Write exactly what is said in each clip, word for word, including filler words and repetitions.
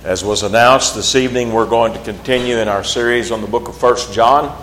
As was announced this evening, we're going to continue in our series on the book of First John.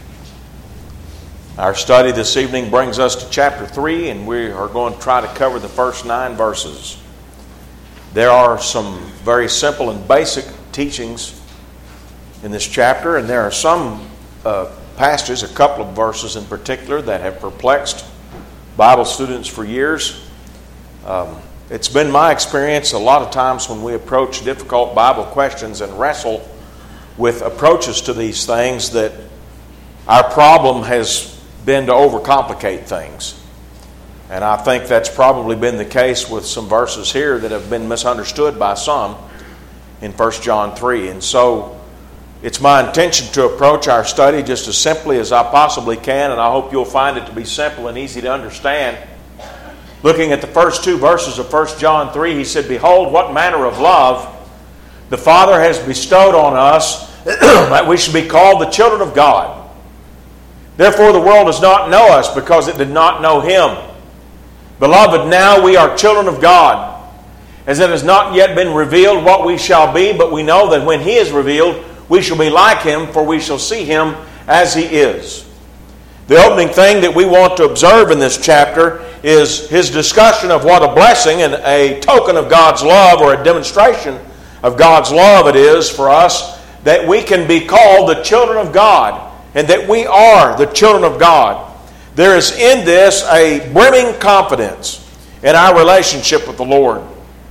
Our study this evening brings us to chapter three, and we are going to try to cover the first nine verses. There are some very simple and basic teachings in this chapter, and there are some uh, passages, a couple of verses in particular, that have perplexed Bible students for years. Um, It's been my experience a lot of times when we approach difficult Bible questions and wrestle with approaches to these things that our problem has been to overcomplicate things. And I think that's probably been the case with some verses here that have been misunderstood by some in First John three. And so it's my intention to approach our study just as simply as I possibly can, and I hope you'll find it to be simple and easy to understand. Looking at the first two verses of First John three, he said, "Behold, what manner of love the Father has bestowed on us, that we should be called the children of God. Therefore the world does not know us, because it did not know Him. Beloved, now we are children of God, as it has not yet been revealed what we shall be, but we know that when He is revealed, we shall be like Him, for we shall see Him as He is." The opening thing that we want to observe in this chapter is his discussion of what a blessing and a token of God's love, or a demonstration of God's love it is for us, that we can be called the children of God, and that we are the children of God. There is in this a brimming confidence in our relationship with the Lord.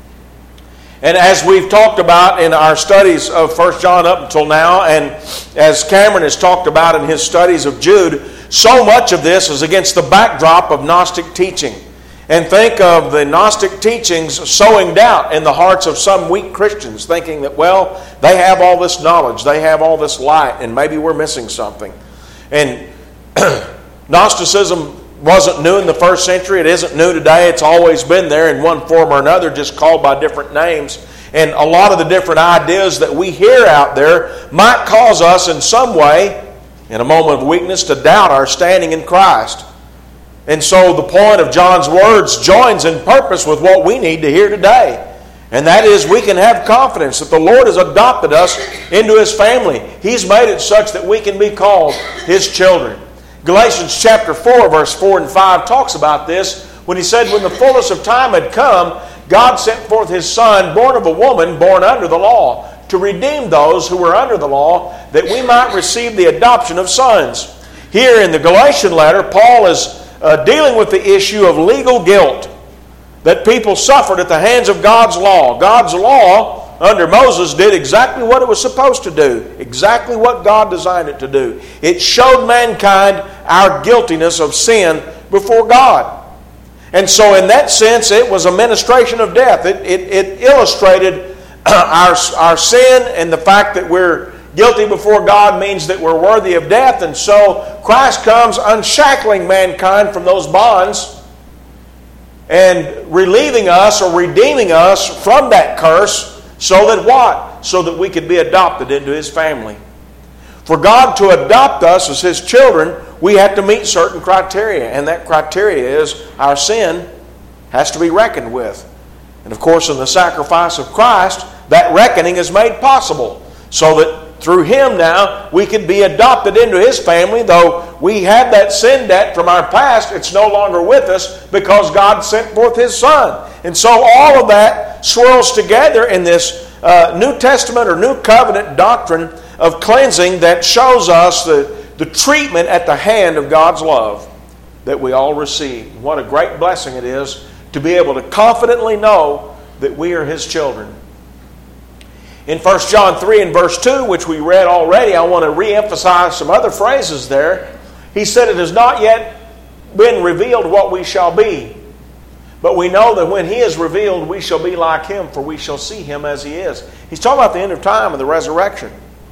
And as we've talked about in our studies of First John up until now, and as Cameron has talked about in his studies of Jude, so much of this is against the backdrop of Gnostic teaching. And think of the Gnostic teachings sowing doubt in the hearts of some weak Christians, thinking that, well, they have all this knowledge, they have all this light, and maybe we're missing something. And Gnosticism wasn't new in the first century. It isn't new today. It's always been there in one form or another, just called by different names. And a lot of the different ideas that we hear out there might cause us in some way, in a moment of weakness, to doubt our standing in Christ. And so the point of John's words joins in purpose with what we need to hear today. And that is, we can have confidence that the Lord has adopted us into His family. He's made it such that we can be called His children. Galatians chapter four, verse four and five talks about this when he said, "When the fullness of time had come, God sent forth His Son, born of a woman, born under the law, to redeem those who were under the law, that we might receive the adoption of sons." Here in the Galatian letter, Paul is uh, dealing with the issue of legal guilt that people suffered at the hands of God's law. God's law under Moses did exactly what it was supposed to do, exactly what God designed it to do. It showed mankind our guiltiness of sin before God. And so in that sense, it was a ministration of death. It, it, it illustrated Our, our sin, and the fact that we're guilty before God means that we're worthy of death. And so Christ comes unshackling mankind from those bonds and relieving us or redeeming us from that curse, so that what? So that we could be adopted into His family. For God to adopt us as His children, we have to meet certain criteria. And that criteria is our sin has to be reckoned with. And of course, in the sacrifice of Christ, that reckoning is made possible, so that through Him now we can be adopted into His family. Though we have that sin debt from our past, it's no longer with us because God sent forth His Son. And so all of that swirls together in this uh, New Testament or New Covenant doctrine of cleansing that shows us the, the treatment at the hand of God's love that we all receive. What a great blessing it is to be able to confidently know that we are His children. In First John three and verse two, which we read already, I want to re-emphasize some other phrases there. He said, "It has not yet been revealed what we shall be. But we know that when He is revealed, we shall be like Him, for we shall see Him as He is." He's talking about the end of time and the resurrection.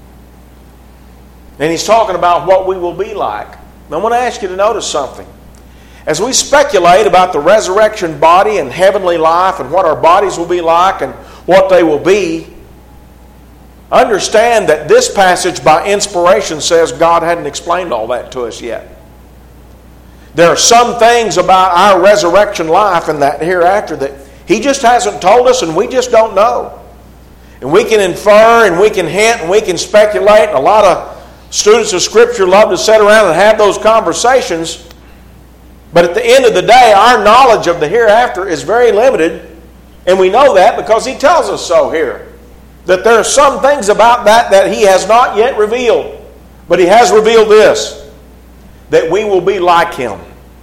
And he's talking about what we will be like. I want to ask you to notice something. As we speculate about the resurrection body and heavenly life and what our bodies will be like and what they will be, understand that this passage by inspiration says God hadn't explained all that to us yet. There are some things about our resurrection life and that hereafter that He just hasn't told us, and we just don't know. And we can infer and we can hint and we can speculate. And a lot of students of Scripture love to sit around and have those conversations. But at the end of the day, our knowledge of the hereafter is very limited. And we know that because He tells us so here. That there are some things about that that He has not yet revealed. But He has revealed this. That we will be like Him.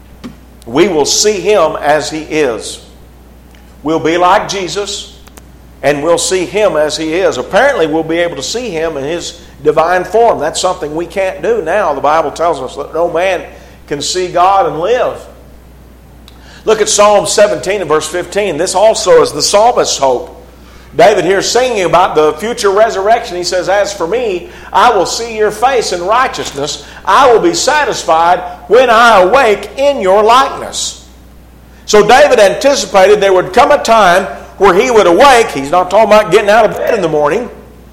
We will see Him as He is. We'll be like Jesus. And we'll see Him as He is. Apparently we'll be able to see Him in His divine form. That's something we can't do now. The Bible tells us that no man can see God and live. Look at Psalm seventeen and verse fifteen. This also is the psalmist's hope. David here is singing about the future resurrection. He says, "As for me, I will see your face in righteousness. I will be satisfied when I awake in your likeness." So David anticipated there would come a time where he would awake. He's not talking about getting out of bed in the morning.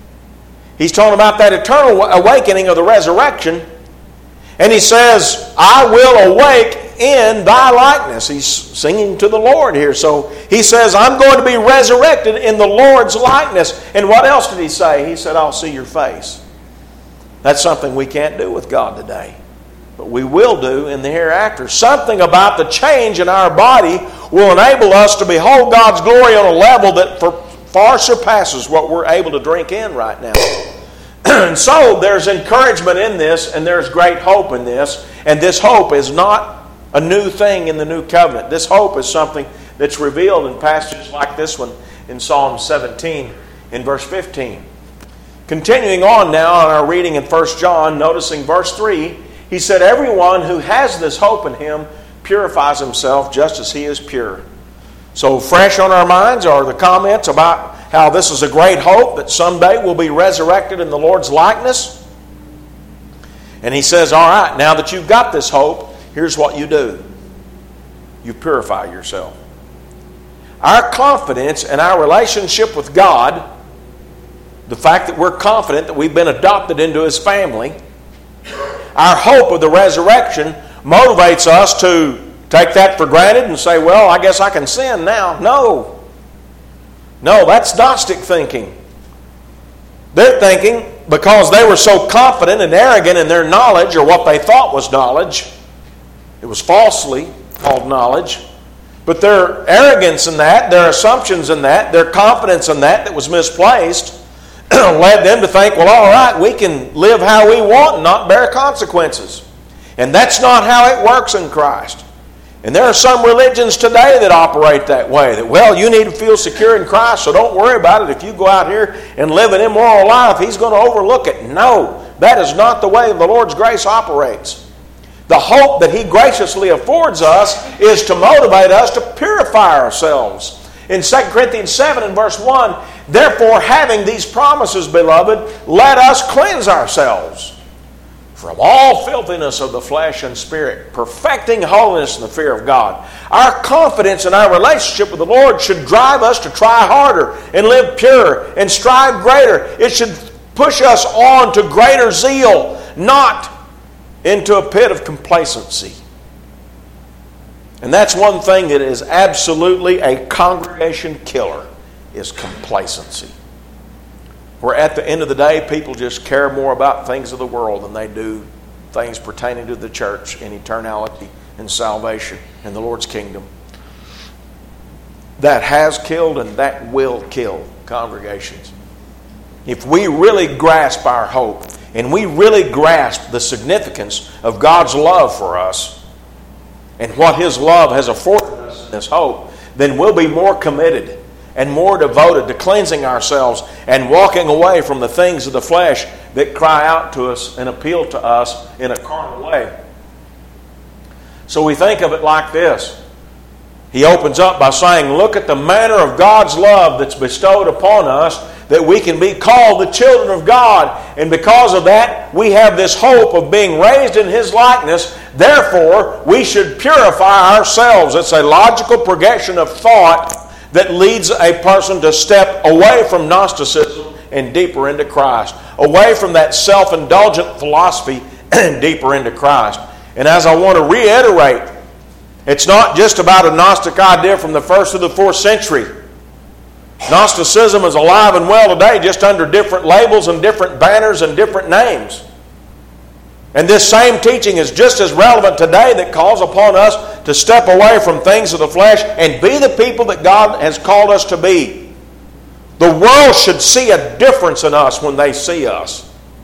He's talking about that eternal awakening of the resurrection. And he says, "I will awake in thy likeness." He's singing to the Lord here. So he says, I'm going to be resurrected in the Lord's likeness. And what else did he say? He said, I'll see your face. That's something we can't do with God today. But we will do in the hereafter. Something about the change in our body will enable us to behold God's glory on a level that far surpasses what we're able to drink in right now. And so there's encouragement in this, and there's great hope in this. And this hope is not a new thing in the new covenant. This hope is something that's revealed in passages like this one in Psalm seventeen in verse fifteen. Continuing on now in our reading in First John, noticing verse three, he said, "Everyone who has this hope in Him purifies himself just as He is pure." So fresh on our minds are the comments about how this is a great hope that someday we'll be resurrected in the Lord's likeness. And he says, all right, now that you've got this hope, here's what you do. You purify yourself. Our confidence and our relationship with God, the fact that we're confident that we've been adopted into His family, our hope of the resurrection motivates us to take that for granted and say, well, I guess I can sin now. No. No, that's Gnostic thinking. They're thinking, because they were so confident and arrogant in their knowledge, or what they thought was knowledge, it was falsely called knowledge, but their arrogance in that, their assumptions in that, their confidence in that that was misplaced, led them to think, well, all right, we can live how we want and not bear consequences. And that's not how it works in Christ. And there are some religions today that operate that way. That, well, you need to feel secure in Christ, so don't worry about it. If you go out here and live an immoral life, He's going to overlook it. No, that is not the way the Lord's grace operates. The hope that He graciously affords us is to motivate us to purify ourselves. In Second Corinthians seven and verse one, "Therefore, having these promises, beloved, let us cleanse ourselves from all filthiness of the flesh and spirit, perfecting holiness in the fear of God." Our confidence in our relationship with the Lord should drive us to try harder and live pure and strive greater. It should push us on to greater zeal, not into a pit of complacency. And that's one thing that is absolutely a congregation killer, is complacency. Where at the end of the day, people just care more about things of the world than they do things pertaining to the church and eternality and salvation and the Lord's kingdom. That has killed and that will kill congregations. If we really grasp our hope and we really grasp the significance of God's love for us and what His love has afforded us in this hope, then we'll be more committed and more devoted to cleansing ourselves and walking away from the things of the flesh that cry out to us and appeal to us in a carnal way. So we think of it like this. He opens up by saying, look at the manner of God's love that's bestowed upon us, that we can be called the children of God. And because of that, we have this hope of being raised in His likeness. Therefore, we should purify ourselves. It's a logical progression of thought that leads a person to step away from Gnosticism and deeper into Christ. Away from that self-indulgent philosophy and deeper into Christ. And as I want to reiterate, it's not just about a Gnostic idea from the first to the fourth century. Gnosticism is alive and well today, just under different labels and different banners and different names. And this same teaching is just as relevant today, that calls upon us to step away from things of the flesh and be the people that God has called us to be. The world should see a difference in us when they see us.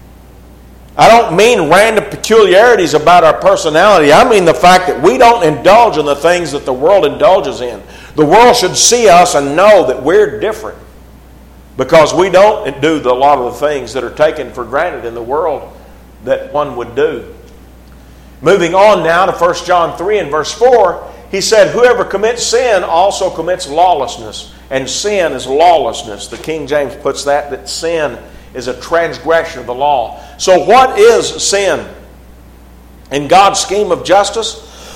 I don't mean random peculiarities about our personality. I mean the fact that we don't indulge in the things that the world indulges in. The world should see us and know that we're different, because we don't do the, a lot of the things that are taken for granted in the world that one would do. Moving on now to First John three and verse four, he said, whoever commits sin also commits lawlessness, and sin is lawlessness. The King James puts that, that sin is a transgression of the law. So what is sin? In God's scheme of justice,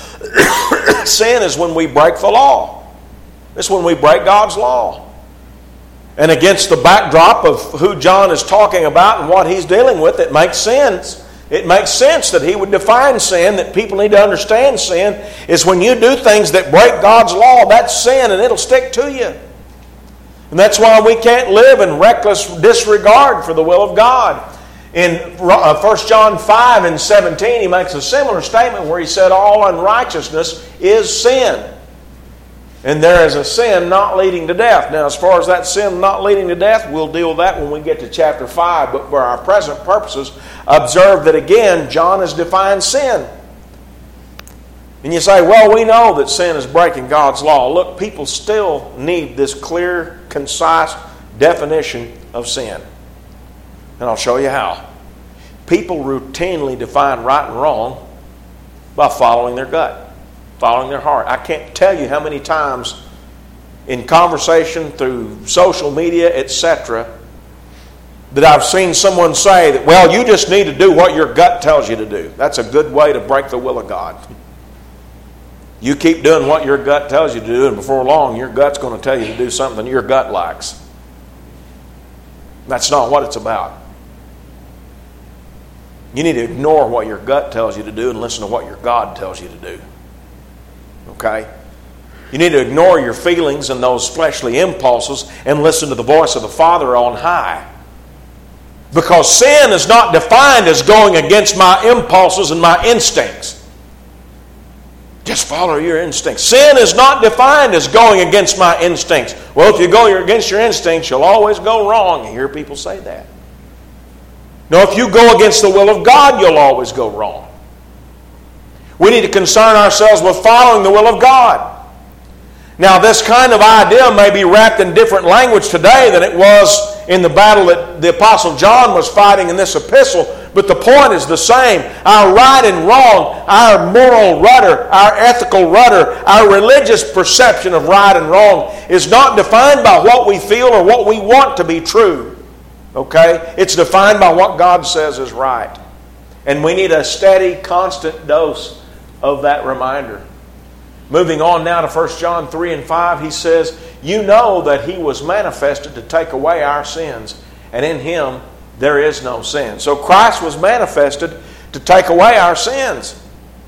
sin is when we break the law. It's when we break God's law. And against the backdrop of who John is talking about and what he's dealing with, it makes sense. It makes sense that he would define sin, that people need to understand sin, is when you do things that break God's law, that's sin, and it'll stick to you. And that's why we can't live in reckless disregard for the will of God. In First John five and seventeen, he makes a similar statement where he said, all unrighteousness is sin. And there is a sin not leading to death. Now, as far as that sin not leading to death, we'll deal with that when we get to chapter five. But for our present purposes, observe that again, John has defined sin. And you say, well, we know that sin is breaking God's law. Look, people still need this clear, concise definition of sin. And I'll show you how. People routinely define right and wrong by following their gut. Following their heart. I can't tell you how many times in conversation through social media, et cetera, that I've seen someone say that, well, you just need to do what your gut tells you to do. That's a good way to break the will of God. You keep doing what your gut tells you to do, and before long, your gut's going to tell you to do something your gut likes. That's not what it's about. You need to ignore what your gut tells you to do and listen to what your God tells you to do. Okay? You need to ignore your feelings and those fleshly impulses and listen to the voice of the Father on high. Because sin is not defined as going against my impulses and my instincts. Just follow your instincts. Sin is not defined as going against my instincts. Well, if you go against your instincts, you'll always go wrong. You hear people say that. No, if you go against the will of God, you'll always go wrong. We need to concern ourselves with following the will of God. Now, this kind of idea may be wrapped in different language today than it was in the battle that the Apostle John was fighting in this epistle, but the point is the same. Our right and wrong, our moral rudder, our ethical rudder, our religious perception of right and wrong is not defined by what we feel or what we want to be true. Okay? It's defined by what God says is right. And we need a steady, constant dose of that reminder. Moving on now to First John three and five, he says, you know that he was manifested to take away our sins, and in him there is no sin. So Christ was manifested to take away our sins.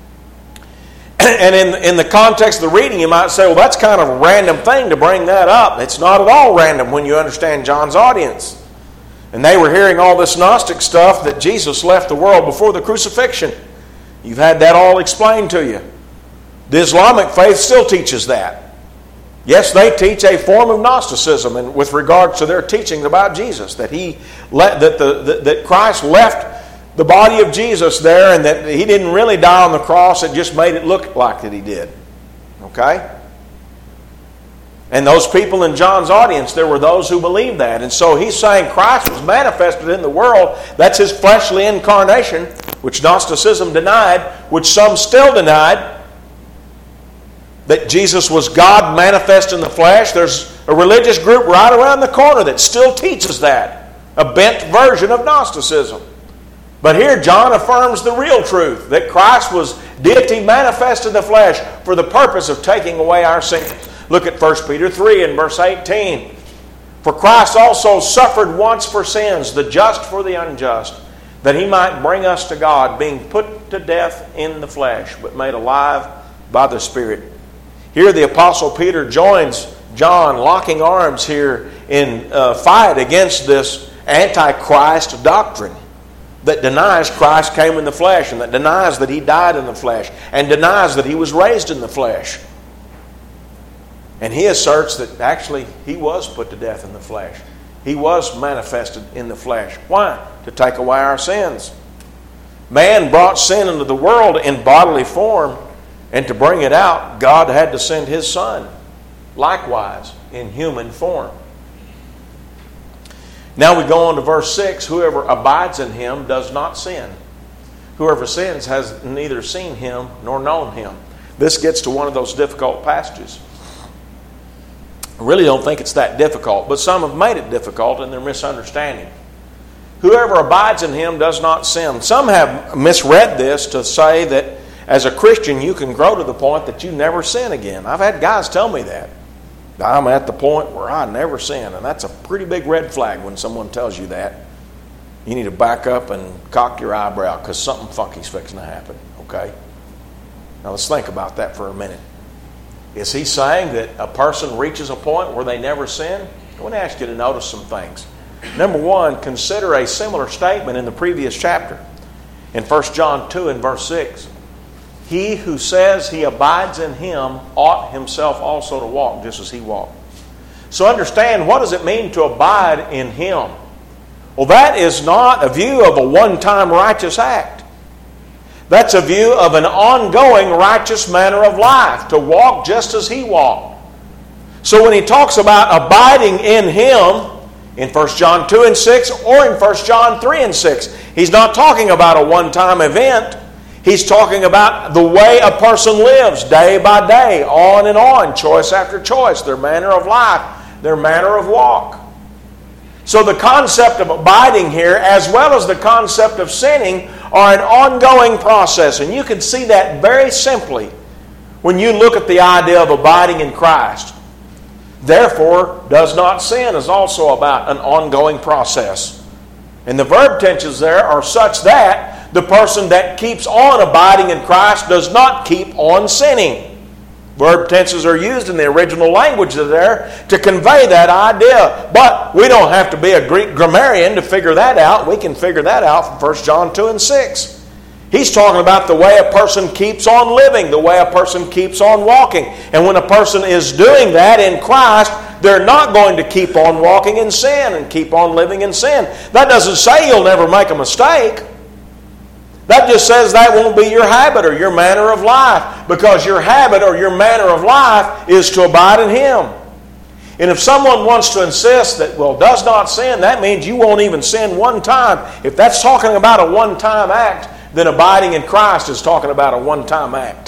And in, in the context of the reading, you might say, well, that's kind of a random thing to bring that up. It's not at all random when you understand John's audience. And they were hearing all this Gnostic stuff that Jesus left the world before the crucifixion. You've had that all explained to you. The Islamic faith still teaches that. Yes, they teach a form of Gnosticism and with regards to their teachings about Jesus, that he let, that the that, that Christ left the body of Jesus there and that he didn't really die on the cross, it just made it look like that he did. Okay? And those people in John's audience, there were those who believed that. And so he's saying Christ was manifested in the world. That's his fleshly incarnation, which Gnosticism denied, which some still denied. That Jesus was God manifest in the flesh. There's a religious group right around the corner that still teaches that. A bent version of Gnosticism. But here John affirms the real truth. That Christ was deity manifest in the flesh for the purpose of taking away our sins. Look at First Peter three and verse eighteen. For Christ also suffered once for sins, the just for the unjust, that he might bring us to God, being put to death in the flesh, but made alive by the Spirit. Here the Apostle Peter joins John, locking arms here in uh, fight against this antichrist doctrine that denies Christ came in the flesh, and that denies that he died in the flesh, and denies that he was raised in the flesh. And he asserts that actually he was put to death in the flesh. He was manifested in the flesh. Why? To take away our sins. Man brought sin into the world in bodily form, and to bring it out, God had to send his Son, likewise, in human form. Now we go on to verse six. Whoever abides in him does not sin. Whoever sins has neither seen him nor known him. This gets to one of those difficult passages. I really don't think it's that difficult, but some have made it difficult in their misunderstanding. Whoever abides in him does not sin. Some have misread this to say that as a Christian you can grow to the point that you never sin again. I've had guys tell me that. I'm at the point where I never sin, and that's a pretty big red flag when someone tells you that. You need to back up and cock your eyebrow because something funky's fixing to happen, okay? Now let's think about that for a minute. Is he saying that a person reaches a point where they never sin? I want to ask you to notice some things. Number one, consider a similar statement in the previous chapter. In First John two and verse six. He who says he abides in him ought himself also to walk just as he walked. So understand, what does it mean to abide in him? Well, that is not a view of a one-time righteous act. That's a view of an ongoing righteous manner of life, to walk just as he walked. So when he talks about abiding in him, in First John two and six or in First John three and six, he's not talking about a one-time event. He's talking about the way a person lives day by day, on and on, choice after choice, their manner of life, their manner of walk. So the concept of abiding here, as well as the concept of sinning, are an ongoing process. And you can see that very simply when you look at the idea of abiding in Christ. Therefore, does not sin is also about an ongoing process. And the verb tenses there are such that the person that keeps on abiding in Christ does not keep on sinning. Verb tenses are used in the original language there to convey that idea. But we don't have to be a Greek grammarian to figure that out. We can figure that out from First John two and six. He's talking about the way a person keeps on living, the way a person keeps on walking. And when a person is doing that in Christ, they're not going to keep on walking in sin and keep on living in sin. That doesn't say you'll never make a mistake. That just says that won't be your habit or your manner of life, because your habit or your manner of life is to abide in him. And if someone wants to insist that, well, does not sin, that means you won't even sin one time. If that's talking about a one-time act, then abiding in Christ is talking about a one-time act,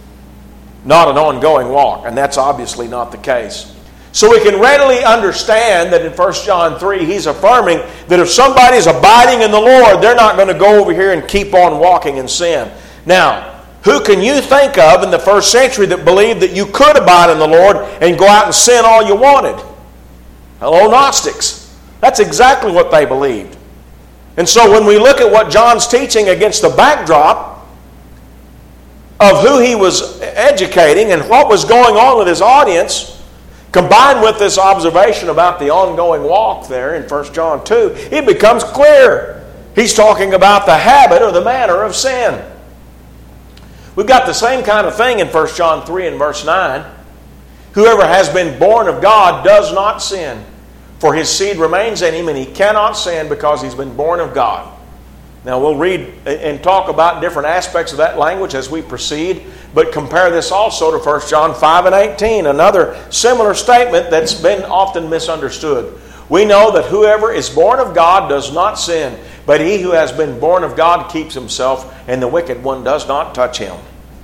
not an ongoing walk. And that's obviously not the case. So we can readily understand that in First John three, he's affirming that if somebody's abiding in the Lord, they're not going to go over here and keep on walking in sin. Now, who can you think of in the first century that believed that you could abide in the Lord and go out and sin all you wanted? Hello, Gnostics. That's exactly what they believed. And so when we look at what John's teaching against the backdrop of who he was educating and what was going on with his audience, combined with this observation about the ongoing walk there in First John two, it becomes clear. He's talking about the habit or the manner of sin. We've got the same kind of thing in First John three and verse nine. Whoever has been born of God does not sin, for his seed remains in him, and he cannot sin because he's been born of God. Now we'll read and talk about different aspects of that language as we proceed, but compare this also to First John five and eighteen, another similar statement that's been often misunderstood. We know that whoever is born of God does not sin, but he who has been born of God keeps himself, and the wicked one does not touch him.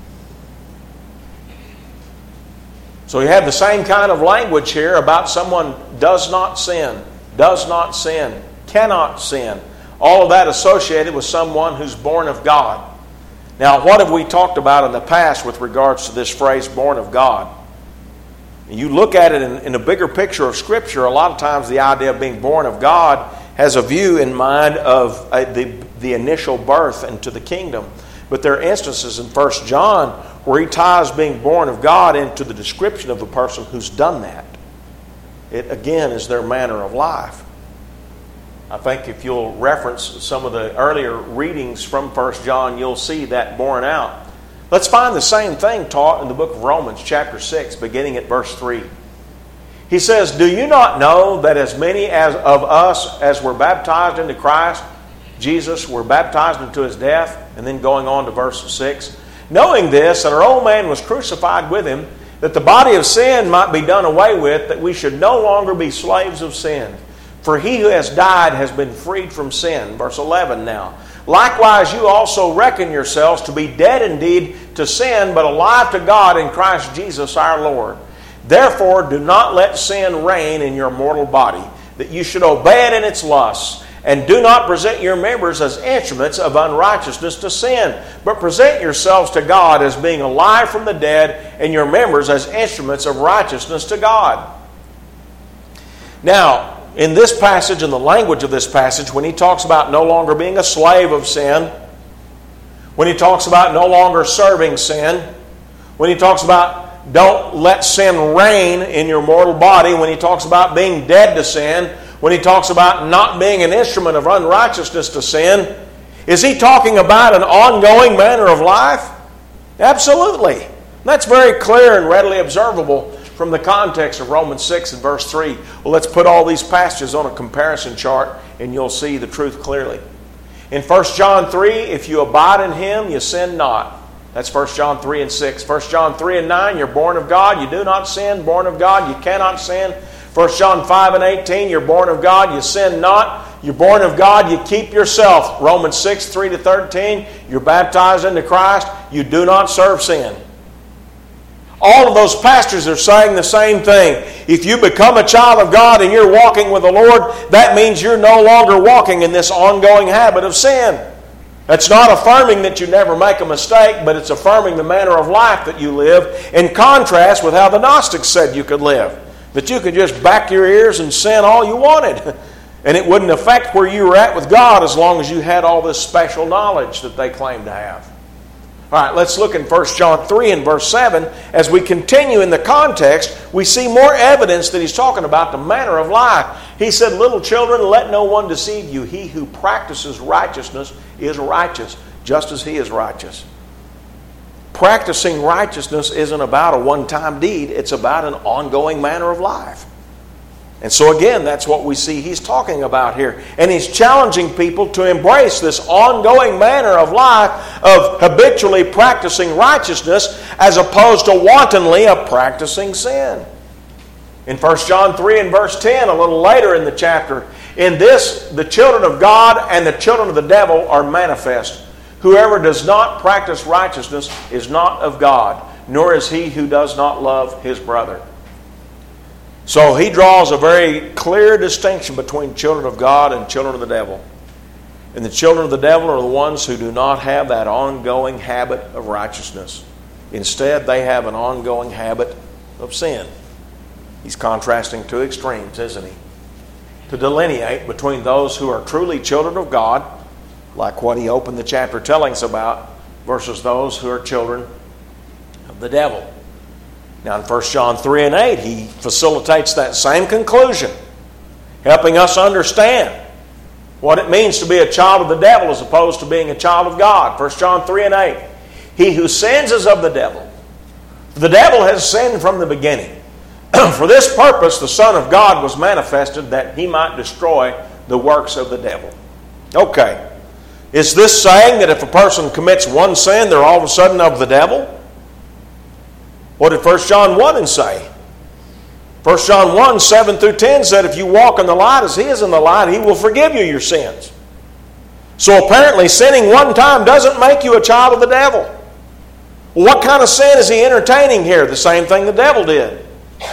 So you have the same kind of language here about someone does not sin, does not sin, cannot sin. All of that associated with someone who's born of God. Now, what have we talked about in the past with regards to this phrase, born of God? You look at it in, in a bigger picture of Scripture, a lot of times the idea of being born of God has a view in mind of uh, the, the initial birth into the kingdom. But there are instances in First John where he ties being born of God into the description of a person who's done that. It, again, is their manner of life. I think if you'll reference some of the earlier readings from First John, you'll see that borne out. Let's find the same thing taught in the book of Romans, chapter six, beginning at verse three. He says, "Do you not know that as many as of us as were baptized into Christ, Jesus, were baptized into his death?" And then going on to verse six. "Knowing this, that our old man was crucified with him, that the body of sin might be done away with, that we should no longer be slaves of sin. For he who has died has been freed from sin." Verse eleven now. "Likewise you also reckon yourselves to be dead indeed to sin, but alive to God in Christ Jesus our Lord. Therefore do not let sin reign in your mortal body, that you should obey it in its lusts. And do not present your members as instruments of unrighteousness to sin, but present yourselves to God as being alive from the dead, and your members as instruments of righteousness to God." Now, in this passage, in the language of this passage, when he talks about no longer being a slave of sin, when he talks about no longer serving sin, when he talks about don't let sin reign in your mortal body, when he talks about being dead to sin, when he talks about not being an instrument of unrighteousness to sin, is he talking about an ongoing manner of life? Absolutely. That's very clear and readily observable from the context of Romans six and verse three. Well, let's put all these passages on a comparison chart and you'll see the truth clearly. In First John three, "If you abide in him, you sin not." That's First John three and six. First John three and nine, "You're born of God, you do not sin. Born of God, you cannot sin." First John five and eighteen, "You're born of God, you sin not. You're born of God, you keep yourself." Romans six, three to thirteen, "You're baptized into Christ, you do not serve sin." All of those pastors are saying the same thing. If you become a child of God and you're walking with the Lord, that means you're no longer walking in this ongoing habit of sin. That's not affirming that you never make a mistake, but it's affirming the manner of life that you live, in contrast with how the Gnostics said you could live. That you could just back your ears and sin all you wanted. And it wouldn't affect where you were at with God as long as you had all this special knowledge that they claim to have. All right, let's look in First John three and verse seven. As we continue in the context, we see more evidence that he's talking about the manner of life. He said, "Little children, let no one deceive you. He who practices righteousness is righteous, just as he is righteous." Practicing righteousness isn't about a one-time deed. It's about an ongoing manner of life. And so again, that's what we see he's talking about here. And he's challenging people to embrace this ongoing manner of life of habitually practicing righteousness as opposed to wantonly of practicing sin. In First John three and verse ten, a little later in the chapter, "In this the children of God and the children of the devil are manifest. Whoever does not practice righteousness is not of God, nor is he who does not love his brother." So he draws a very clear distinction between children of God and children of the devil. And the children of the devil are the ones who do not have that ongoing habit of righteousness. Instead, they have an ongoing habit of sin. He's contrasting two extremes, isn't he? To delineate between those who are truly children of God, like what he opened the chapter telling us about, versus those who are children of the devil. Now in First John three and eight, he facilitates that same conclusion, helping us understand what it means to be a child of the devil as opposed to being a child of God. First John three and eight, "He who sins is of the devil. The devil has sinned from the beginning. For this purpose the Son of God was manifested, that he might destroy the works of the devil." Okay. Is this saying that if a person commits one sin, they're all of a sudden of the devil? What did First John one say? First John one, seven through ten said, "If you walk in the light as he is in the light, he will forgive you your sins." So apparently sinning one time doesn't make you a child of the devil. Well, what kind of sin is he entertaining here? The same thing the devil did.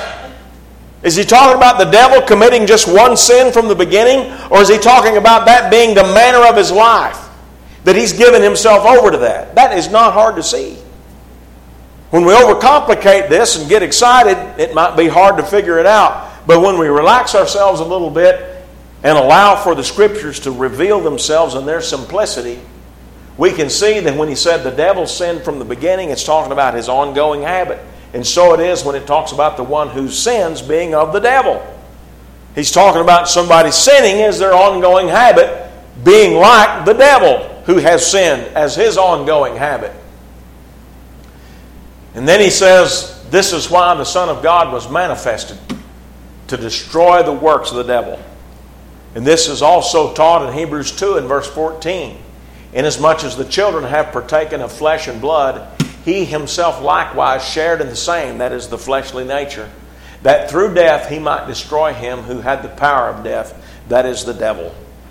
Is he talking about the devil committing just one sin from the beginning? Or is he talking about that being the manner of his life? That he's given himself over to that? That is not hard to see. When we overcomplicate this and get excited, it might be hard to figure it out. But when we relax ourselves a little bit and allow for the Scriptures to reveal themselves in their simplicity, we can see that when he said the devil sinned from the beginning, it's talking about his ongoing habit. And so it is when it talks about the one who sins being of the devil. He's talking about somebody sinning as their ongoing habit, being like the devil who has sinned as his ongoing habit. And then he says, this is why the Son of God was manifested, to destroy the works of the devil. And this is also taught in Hebrews two and verse fourteen. Inasmuch as the children have partaken of flesh and blood, he himself likewise shared in the same, that is the fleshly nature, that through death he might destroy him who had the power of death, that is the devil.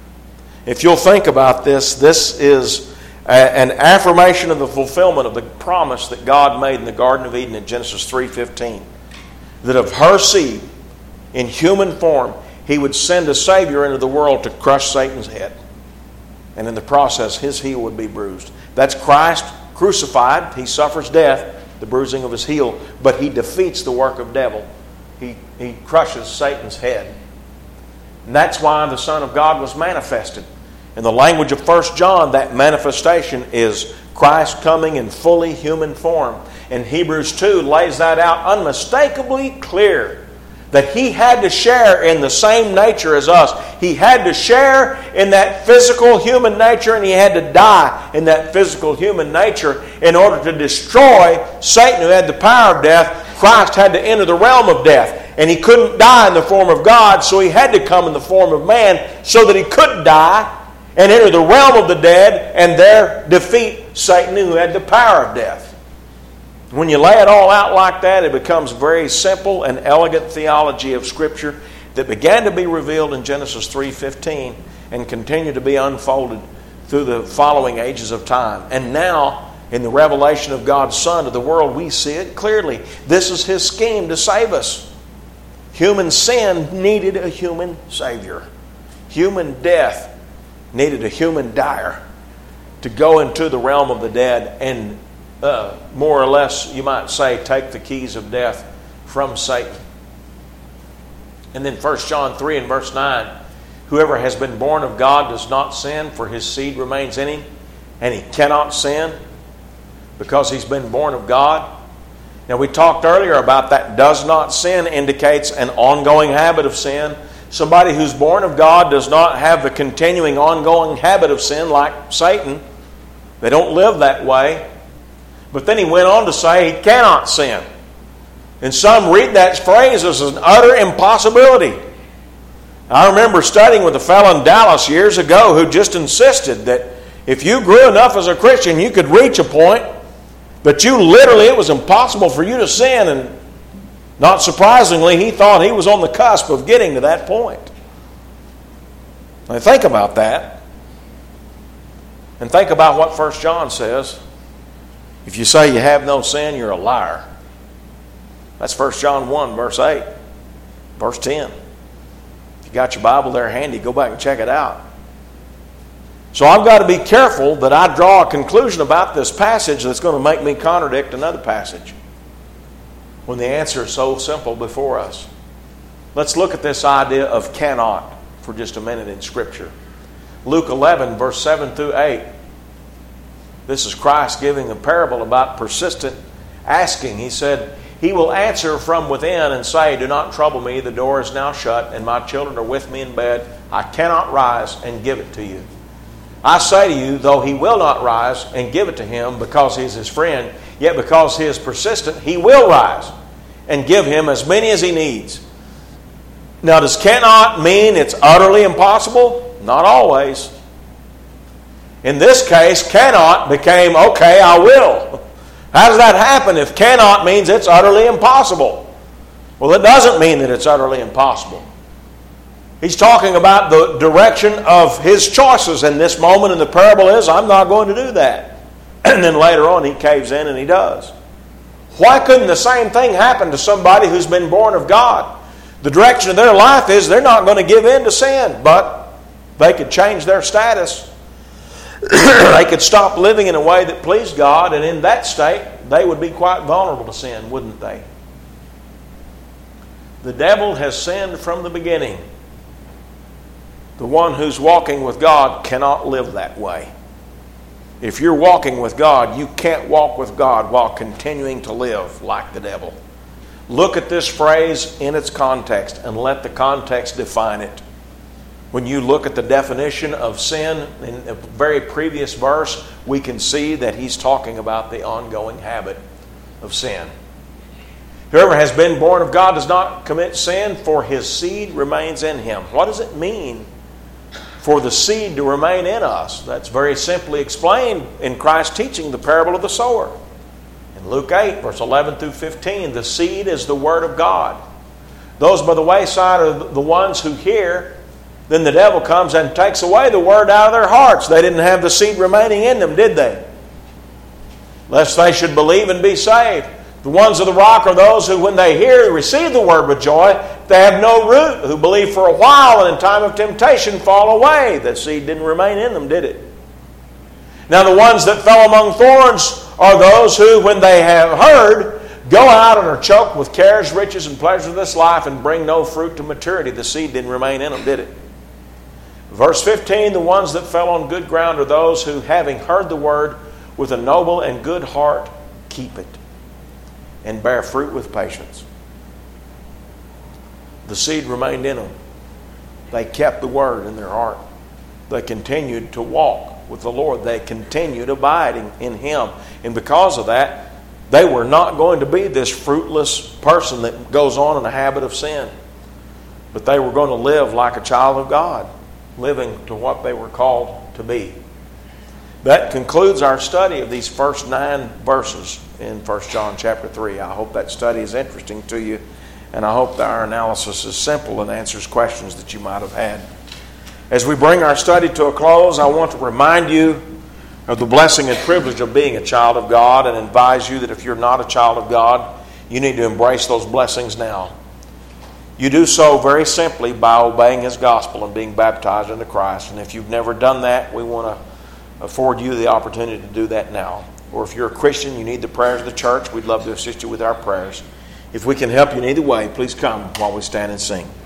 If you'll think about this, this is a, an affirmation of the fulfillment of the promise that God made in the Garden of Eden in Genesis three fifteen. That of her seed, in human form, he would send a Savior into the world to crush Satan's head. And in the process, his heel would be bruised. That's Christ crucified. He suffers death, the bruising of his heel, but he defeats the work of devil. He, he crushes Satan's head. And that's why the Son of God was manifested. In the language of First John, that manifestation is Christ coming in fully human form. And Hebrews two lays that out unmistakably clear. That he had to share in the same nature as us. He had to share in that physical human nature, and he had to die in that physical human nature in order to destroy Satan, who had the power of death. Christ had to enter the realm of death. And he couldn't die in the form of God, so he had to come in the form of man so that he could die and enter the realm of the dead and there defeat Satan, who had the power of death. When you lay it all out like that, it becomes very simple and elegant theology of Scripture that began to be revealed in Genesis three fifteen and continued to be unfolded through the following ages of time. And now, in the revelation of God's Son to the world, we see it clearly. This is his scheme to save us. Human sin needed a human Savior. Human death needed a human dyer to go into the realm of the dead and Uh, more or less, you might say, take the keys of death from Satan. And then First John three and verse nine, whoever has been born of God does not sin, for his seed remains in him, and he cannot sin because he's been born of God. Now, we talked earlier about that does not sin indicates an ongoing habit of sin. Somebody who's born of God does not have the continuing ongoing habit of sin like Satan. They don't live that way. But then he went on to say he cannot sin. And some read that phrase as an utter impossibility. I remember studying with a fellow in Dallas years ago who just insisted that if you grew enough as a Christian, you could reach a point, but you literally, it was impossible for you to sin. And not surprisingly, he thought he was on the cusp of getting to that point. Now think about that. And think about what First John says. If you say you have no sin, you're a liar. That's First John one, verse eight. Verse ten. If you got your Bible there handy, go back and check it out. So I've got to be careful that I draw a conclusion about this passage that's going to make me contradict another passage, when the answer is so simple before us. Let's look at this idea of cannot for just a minute in Scripture. Luke eleven, verse seven through eight. This is Christ giving a parable about persistent asking. He said, he will answer from within and say, do not trouble me, the door is now shut, and my children are with me in bed. I cannot rise and give it to you. I say to you, though he will not rise and give it to him because he is his friend, yet because he is persistent, he will rise and give him as many as he needs. Now, does cannot mean it's utterly impossible? Not always. In this case, cannot became, okay, I will. How does that happen if cannot means it's utterly impossible? Well, it doesn't mean that it's utterly impossible. He's talking about the direction of his choices, and this moment in the parable is, I'm not going to do that. And then later on, he caves in and he does. Why couldn't the same thing happen to somebody who's been born of God? The direction of their life is they're not going to give in to sin, but they could change their status. They could stop living in a way that pleased God, and in that state, they would be quite vulnerable to sin, wouldn't they? The devil has sinned from the beginning. The one who's walking with God cannot live that way. If you're walking with God, you can't walk with God while continuing to live like the devil. Look at this phrase in its context and let the context define it. When you look at the definition of sin in a very previous verse, we can see that he's talking about the ongoing habit of sin. Whoever has been born of God does not commit sin, for his seed remains in him. What does it mean for the seed to remain in us? That's very simply explained in Christ's teaching, the parable of the sower. In Luke eight, verse eleven through fifteen, the seed is the Word of God. Those by the wayside are the ones who hear. Then the devil comes and takes away the Word out of their hearts. They didn't have the seed remaining in them, did they? Lest they should believe and be saved. The ones of the rock are those who, when they hear, receive the Word with joy. They have no root, who believe for a while and in time of temptation fall away. The seed didn't remain in them, did it? Now the ones that fell among thorns are those who, when they have heard, go out and are choked with cares, riches, and pleasures of this life and bring no fruit to maturity. The seed didn't remain in them, did it? Verse fifteen, the ones that fell on good ground are those who, having heard the word with a noble and good heart, keep it and bear fruit with patience. The seed remained in them. They kept the word in their heart. They continued to walk with the Lord. They continued abiding in Him. And because of that, they were not going to be this fruitless person that goes on in a habit of sin. But they were going to live like a child of God, living to what they were called to be. That concludes our study of these first nine verses in First John chapter three. I hope that study is interesting to you, and I hope that our analysis is simple and answers questions that you might have had. As we bring our study to a close, I want to remind you of the blessing and privilege of being a child of God, and advise you that if you're not a child of God, you need to embrace those blessings now. You do so very simply by obeying His gospel and being baptized into Christ. And if you've never done that, we want to afford you the opportunity to do that now. Or if you're a Christian, you need the prayers of the church, we'd love to assist you with our prayers. If we can help you in either way, please come while we stand and sing.